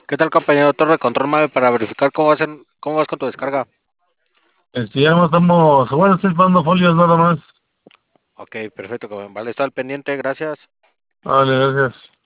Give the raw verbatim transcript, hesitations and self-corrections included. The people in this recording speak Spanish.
¿Qué tal, compañero Torre? Contrólame para verificar cómo vas, en- cómo vas con tu descarga. Este, ya no estamos, bueno, estoy pagando folios nada más. Ok, perfecto, cabrón. Vale, está al pendiente, gracias. Vale, gracias.